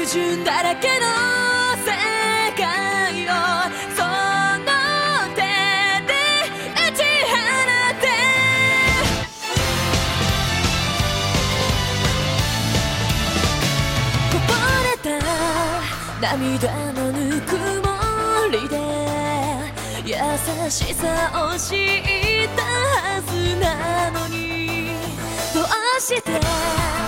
準だらけの世界をその手で打ち放てこぼれた涙のぬくもりで優しさを知ったはずなのにどうして